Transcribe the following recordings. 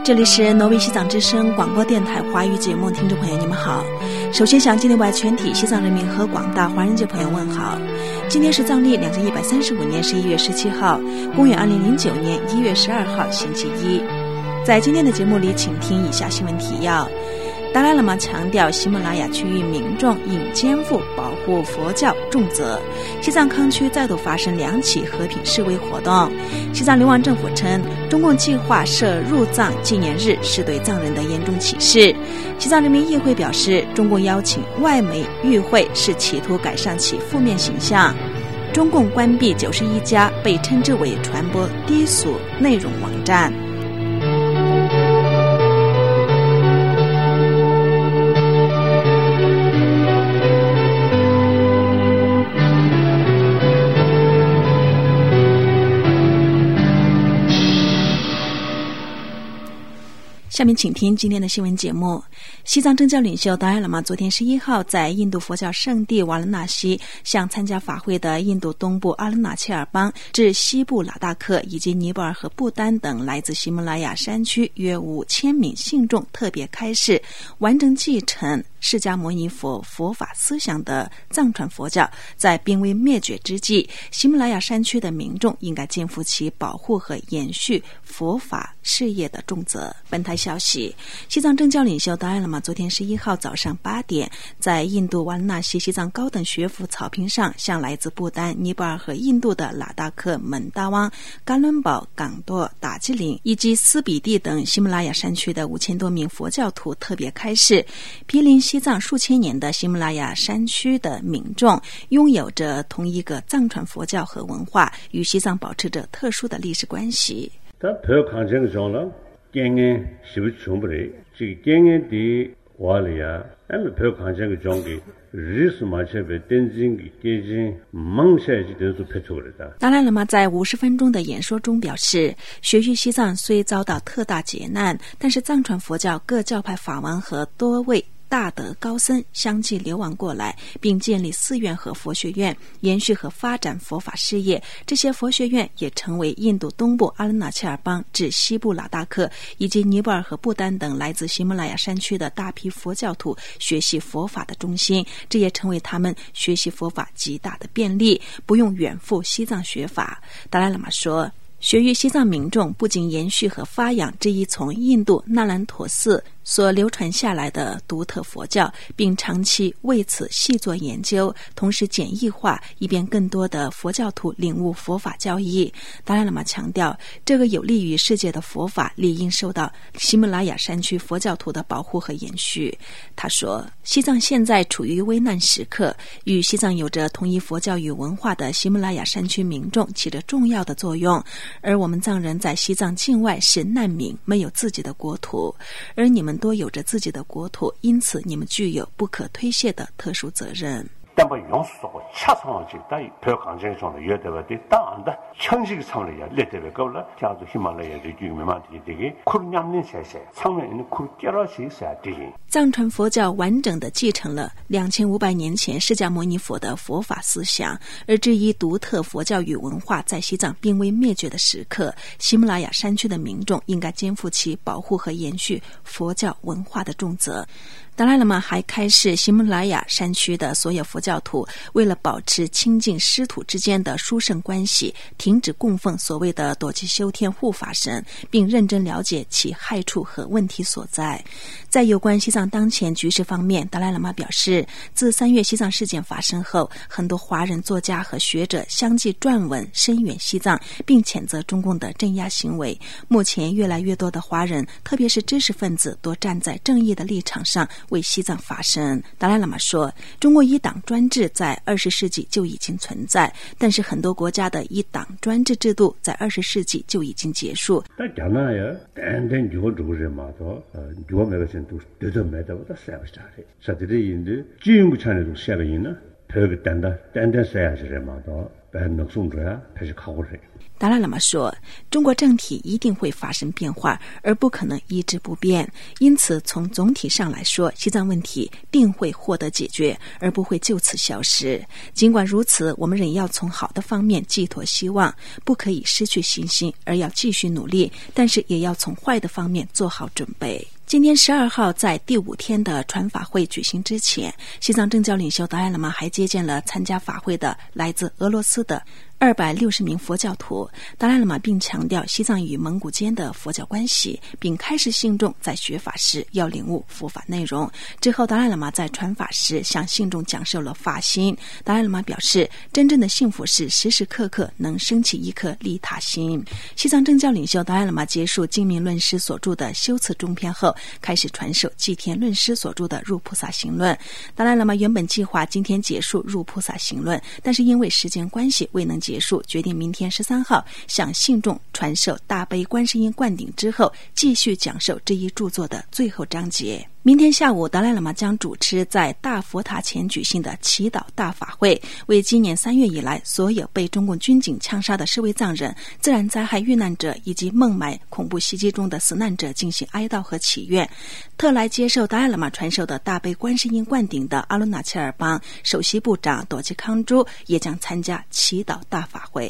这里是挪威西藏之声广播电台华语节目，听众朋友你们好。首先向境内外全体西藏人民和广大华人界朋友问好。今天是藏历2135年11月17号，公元2009年1月12号星期一。在今天的节目里，请听以下新闻提要。达赖喇嘛强调，喜马拉雅区域民众应肩负保护佛教重责。西藏康区再度发生2起和平示威活动。西藏流亡政府称，中共计划设入藏纪念日是对藏人的严重歧视。西藏人民议会表示，中共邀请外媒与会是企图改善其负面形象。中共关闭91家被称之为传播低俗内容网站。下面请听今天的新闻节目。西藏政教领袖达赖喇嘛昨天11号在印度佛教圣地瓦拉纳西向参加法会的印度东部阿伦纳切尔邦至西部拉达克以及尼泊尔和不丹等来自喜马拉雅山区约5000名信众特别开示完整继承释迦牟尼佛佛法思想的藏传佛教在濒危灭绝之际，喜马拉雅山区的民众应该肩负起保护和延续佛法事业的重责。本台消息，西藏政教领袖达赖喇嘛昨天11号早上8点，在印度瓦拉纳西西藏高等学府草坪上，向来自不丹、尼泊尔和印度的拉达克、门达旺、噶伦堡、港多、达吉林以及斯比蒂等喜马拉雅山区的5000多名佛教徒特别开示，毗邻西藏数千年的喜马拉雅山区的民众拥有着同一个藏传佛教和文化，与西藏保持着特殊的历史关系。达赖喇嘛在50分钟的演说中表示，学域西藏虽遭到特大劫难，但是藏传佛教各教派法王和多位大德高僧相继流亡过来，并建立寺院和佛学院，延续和发展佛法事业。这些佛学院也成为印度东部阿伦纳切尔邦至西部拉达克以及尼泊尔和不丹等来自喜马拉雅山区的大批佛教徒学习佛法的中心，这也成为他们学习佛法极大的便利，不用远赴西藏学法。达赖喇嘛说，学域西藏民众不仅延续和发扬这一从印度那兰陀寺所流传下来的独特佛教，并长期为此细作研究，同时简易化，以便更多的佛教徒领悟佛法教义。达赖喇嘛强调，这个有利于世界的佛法理应受到喜马拉雅山区佛教徒的保护和延续。他说，西藏现在处于危难时刻，与西藏有着同一佛教与文化的喜马拉雅山区民众起着重要的作用，而我们藏人在西藏境外是难民，没有自己的国土，而你们多有着自己的国土，因此你们具有不可推卸的特殊责任。藏传佛教完整地继承了2500年前释迦牟尼佛的佛法思想，而这一独特佛教与文化在西藏濒危灭绝的时刻，喜马拉雅山区的民众应该肩负起保护和延续佛教文化的重责。达赖喇嘛还开示，喜马拉雅山区的所有佛教徒为了保持亲近师徒之间的殊胜关系，停止供奉所谓的朵吉修天护法神，并认真了解其害处和问题所在。在有关西藏当前局势方面，达赖喇嘛表示，自3月西藏事件发生后，很多华人作家和学者相继撰文声援西藏，并谴责中共的镇压行为。目前越来越多的华人，特别是知识分子，都站在正义的立场上为西藏发声。达赖喇嘛说，中国一党专制在20世纪就已经存在，但是很多国家的一党专制制度在20世纪就已经结束。 这个单实验是什么的？能送这样还是靠过谁？ 达赖喇嘛说，中国政体一定会发生变化，而不可能一直不变。因此，从总体上来说，西藏问题定会获得解决，而不会就此消失。尽管如此，我们仍要从好的方面寄托希望，不可以失去信心，而要继续努力，但是也要从坏的方面做好准备。今天12号，在第5天的传法会举行之前，西藏政教领袖达赖喇嘛还接见了参加法会的来自俄罗斯的260名佛教徒。达赖喇嘛并强调西藏与蒙古间的佛教关系，并开示信众在学法时要领悟佛法内容。之后，达赖喇嘛在传法时向信众讲授了法心。达赖喇嘛表示，真正的幸福是时时刻刻能升起一颗利他心。西藏政教领袖达赖喇嘛结束净明论师所著的修辞中篇后，开始传授寂天论师所著的入菩萨行论。达赖喇嘛原本计划今天结束入菩萨行论，但是因为时间关系未能结束，决定明天13号向信众传授大悲观世音灌顶之后，继续讲授这一著作的最后章节。明天下午，达赖喇嘛将主持在大佛塔前举行的祈祷大法会，为今年3月以来所有被中共军警枪杀的世卫藏人、自然灾害遇难者以及孟买恐怖袭击中的死难者进行哀悼和祈愿。特来接受达赖喇嘛传授的大悲观世音灌顶的阿鲁纳切尔邦首席部长朵吉康珠也将参加祈祷大法会。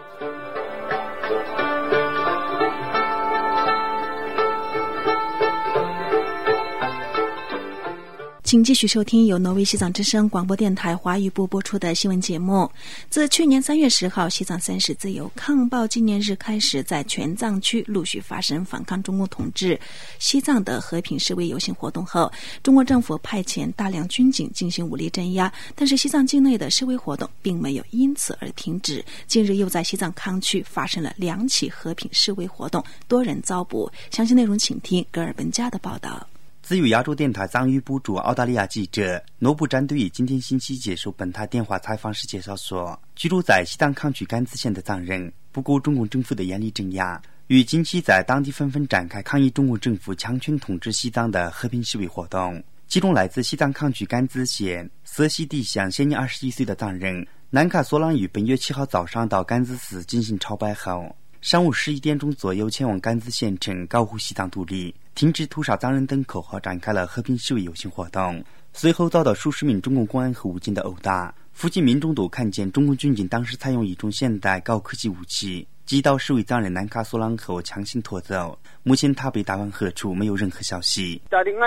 请继续收听由挪威西藏之声广播电台华语部播出的新闻节目。自去年3月10号西藏30自由抗暴纪念日开始，在全藏区陆续发生反抗中共统治西藏的和平示威游行活动后，中国政府派遣大量军警进行武力镇压，但是西藏境内的示威活动并没有因此而停止。近日又在西藏康区发生了2起和平示威活动，多人遭捕。详细内容请听格尔本加的报道。 自由亚洲电台藏语部驻澳大利亚记者诺布战队今天星期接受本台电话采访时介绍说，居住在西藏康区甘孜县的藏人不顾中共政府的严厉镇压，与近期在当地纷纷展开抗议中共政府强权统治西藏的和平示威活动。其中来自西藏康区甘孜县色西地乡现年21岁的藏人南卡索朗于本月7号早上到甘孜寺进行朝拜后，上午11点钟左右前往甘孜县城高呼西藏独立、停止屠杀藏人等口号，展开了和平示威游行活动。随后遭到数十名中共公安和武警的殴打，附近民众都看见中共军警当时采用一种现代高科技武器击倒示威藏人南卡索朗后强行拖走。目前他被打往何处没有任何消息。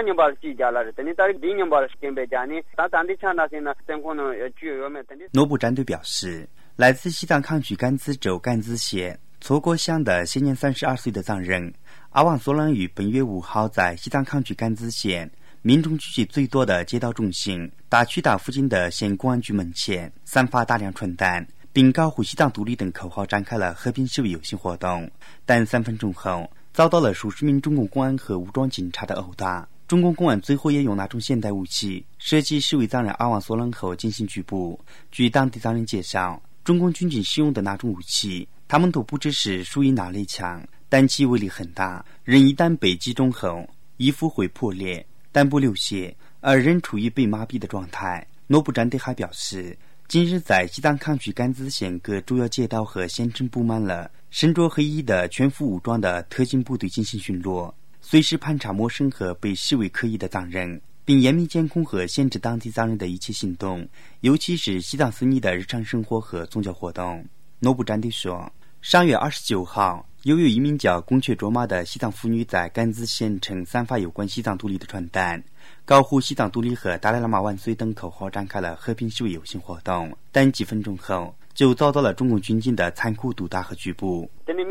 诺布战队表示，来自西藏康区甘孜州甘孜县错过乡的现年32岁的藏人阿旺索朗于本月5号在西藏康区甘孜县民众聚集最多的街道中心大渠大附近的县公安局门前散发大量传单，并高呼西藏独立等口号，展开了和平示威游行活动。但3分钟后遭到了数十名中共公安和武装警察的殴打。中共公安最后也用那种现代武器射击示威藏人阿旺索朗后进行拘捕。据当地藏人介绍，中共军警使用的那种武器他们都不知是属于哪类枪，但其威力很大，人一旦被击中后衣服会破裂但不流血，而人处于被麻痹的状态。诺布战队还表示，近日在西藏康区甘孜县各主要街道和县城布满了身着黑衣的全副武装的特警部队进行巡逻，随时盘查陌生和被视为可疑的藏人，并严密监控和限制当地藏人的一切行动，尤其是西藏僧尼的日常生活和宗教活动。诺布战队说，上月29号由于一名叫宫雀卓玛的西藏妇女在甘孜县城散发有关西藏独立的传单，高呼西藏独立和达赖喇嘛万岁等口号，展开了和平示威游行活动。但几分钟后就遭到了中共军警的残酷毒打和拘捕。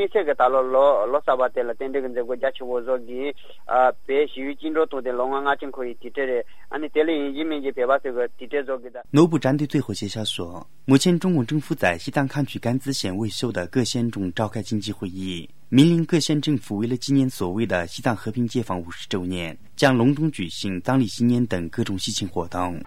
诺布战队最后介绍说，目前中共政府在西藏康区甘孜县为首的各县中召开紧急会议，命令各县政府为了纪念所谓的西藏和平解放50周年，将隆重举行藏历新年等各种喜庆活动。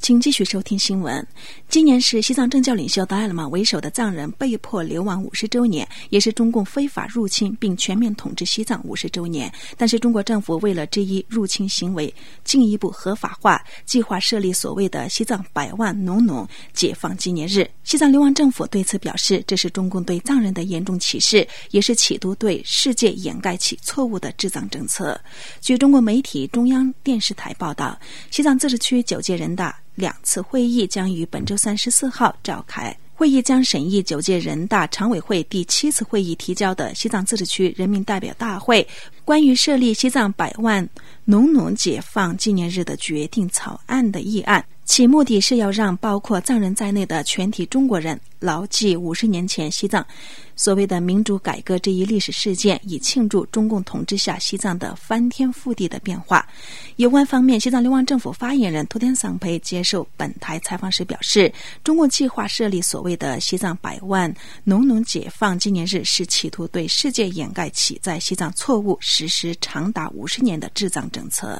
请继续收听新闻。今年是西藏政教领袖达赖喇嘛为首的藏人被迫流亡50周年，也是中共非法入侵并全面统治西藏50周年。但是中国政府为了这一入侵行为进一步合法化，计划设立所谓的西藏100万农农解放纪念日。西藏流亡政府对此表示，这是中共对藏人的严重歧视，也是企图对世界掩盖其错误的治藏政策。据中国媒体中央电视台报道，西藏自治区9届人大2次会议将于本周34号召开。会议将审议9届人大常委会第7次会议提交的西藏自治区人民代表大会关于设立西藏100万农农解放纪念日的决定草案的议案，其目的是要让包括藏人在内的全体中国人牢记50年前西藏所谓的民主改革这一历史事件，以庆祝中共统治下西藏的翻天覆地的变化。有关方面，西藏流亡政府发言人托天桑培接受本台采访时表示，中共计划设立所谓的西藏100万农农解放纪念日，是企图对世界掩盖其在西藏错误实施长达50年的治藏政策。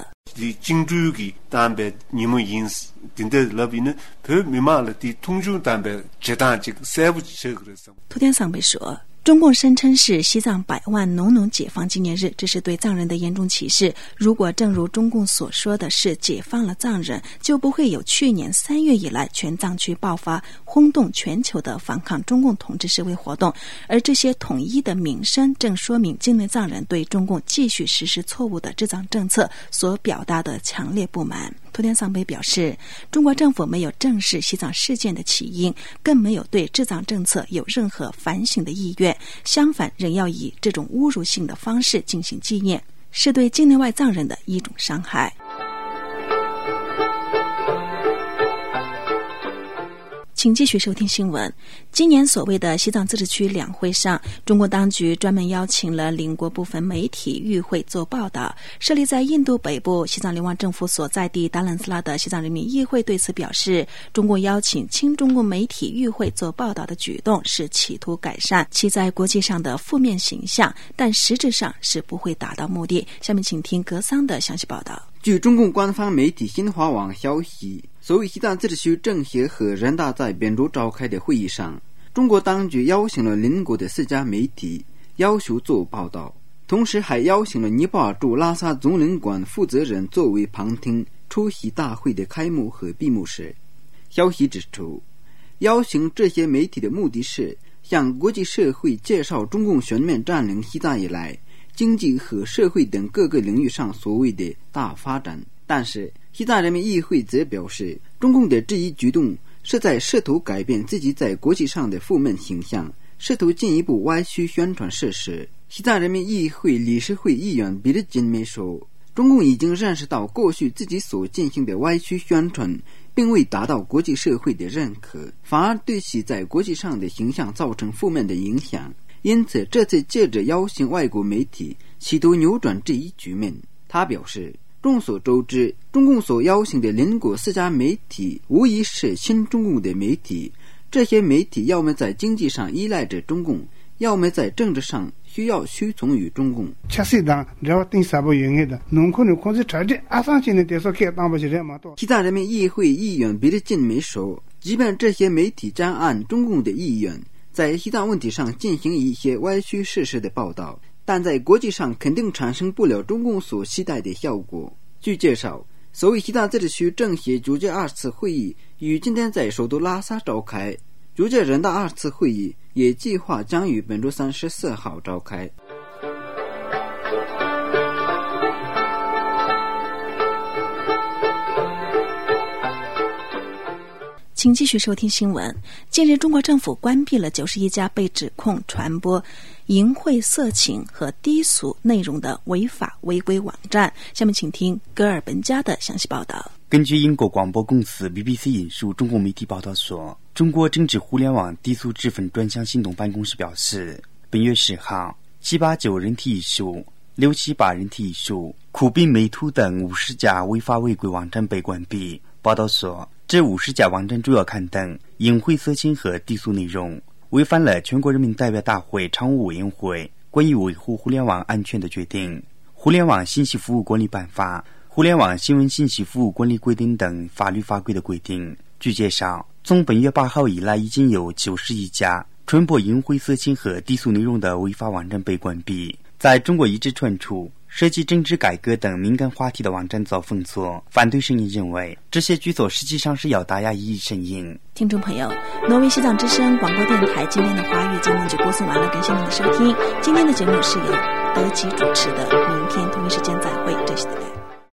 托天桑培说，中共声称是西藏100万农农解放纪念日，这是对藏人的严重歧视。如果正如中共所说的是解放了藏人，就不会有去年3月以来全藏区爆发轰动全球的反抗中共统治示威活动，而这些统一的名声正说明境内藏人对中共继续实施错误的治藏政策所表达的强烈不满。托天桑培表示，中国政府没有正视西藏事件的起因，更没有对治藏政策有任何反省的意愿，相反仍要以这种侮辱性的方式进行纪念，是对境内外藏人的一种伤害。请继续收听新闻。今年所谓的西藏自治区两会上，中国当局专门邀请了邻国部分媒体与会做报道。设立在印度北部西藏流亡政府所在地达兰斯拉的西藏人民议会对此表示，中国邀请亲中国媒体与会做报道的举动是企图改善其在国际上的负面形象，但实质上是不会达到目的。下面请听格桑的详细报道。 据中共官方媒体新华网消息，所谓西藏自治区政协和人大在本周召开的会议上，中国当局邀请了邻国的4家媒体，要求做报道，同时还邀请了尼泊尔驻拉萨总领馆负责人作为旁听出席大会的开幕和闭幕式。消息指出，邀请这些媒体的目的是向国际社会介绍中共全面占领西藏以来经济和社会等各个领域上所谓的大发展。但是西藏人民议会则表示，中共的这一举动是在试图改变自己在国际上的负面形象，试图进一步歪曲宣传事实。西藏人民议会理事会议员比尔金梅说，中共已经认识到过去自己所进行的歪曲宣传并未达到国际社会的认可，反而对其在国际上的形象造成负面的影响。因此这次借着邀请外国媒体企图扭转这一局面。他表示，众所周知，中共所邀请的邻国4家媒体无疑是亲中共的媒体，这些媒体要么在经济上依赖着中共，要么在政治上需要屈从于中共。西藏人民议会议员比尔金梅说，即便这些媒体将按中共的意愿在西藏问题上进行一些歪曲事实的报道，但在国际上肯定产生不了中共所期待的效果。据介绍，所谓西藏自治区政协9届2次会议于今天在首都拉萨召开，9届人大2次会议也计划将于本周34号召开。 请继续收听新闻。近日，中国政府关闭了91家被指控传播淫秽色情和低俗内容的违法违规网站。下面请听戈尔本加的详细报道。 根据英国广播公司 BBC 引述中共媒体报道说，中国政治互联网低俗脂粉专项行动办公室表示，本月10号789人体艺术、678人体艺术、酷比美图等50家违法违规网站被关闭。报道说，这50家网站主要刊登淫秽色情和低俗内容，违反了全国人民代表大会常务委员会关于维护互联网安全的决定、互联网信息服务管理办法、 互联网新闻信息服务管理规定等法律法规的规定。据介绍，从本月8号以来，已经有91家传播淫秽色情和低俗内容的违法网站被关闭。在中国一直传出涉及政治改革等敏感话题的网站遭封锁。反对声音认为，这些举措实际上是要打压异议声音。 听众朋友，挪威西藏之声广播电台今天的华语节目就播送完了，感谢您的收听。今天的节目是由德基主持的，明天同一时间再会，这是的。